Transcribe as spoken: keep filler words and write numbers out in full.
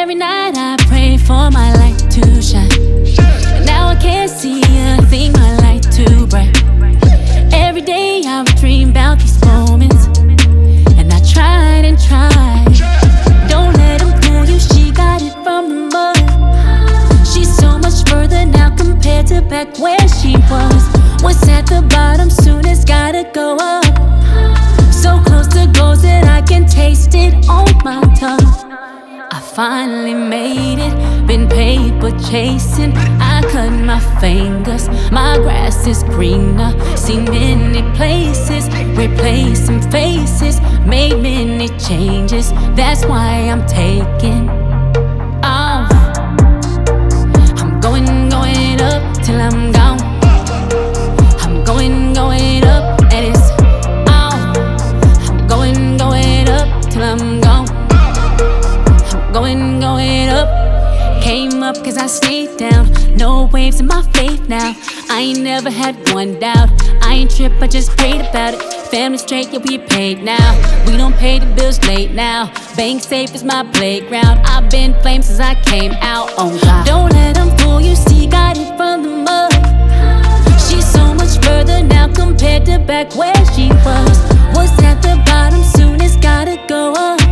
Every night I pray for my light to shine. And now I can't see a thing, my light too bright. Every day I would dream about these moments, and I tried and tried. Don't let him fool you, she got it from the mud. She's so much further now compared to back where she was. What's at the bottom soon has gotta go up. So close to goals that I can taste it on my tongue. I finally made it, been paper chasing. I cut my fingers, my grass is greener. Seen many places, replacing faces, made many changes. That's why I'm taking off. I'm going, going up till I'm gone. I'm going, going up, and it's off. I'm going, going up till I'm gone. Going, going up. Came up cause I stayed down. No waves in my faith now. I ain't never had one doubt. I ain't trip, I just prayed about it. Family straight, yeah, we paid now. We don't pay the bills late now. Bank safe is my playground. I've been flamed since I came out. Oh God. Don't let them fool you, see, got it from the mud. She's so much further now compared to back where she was. What's at the bottom soon has gotta go up.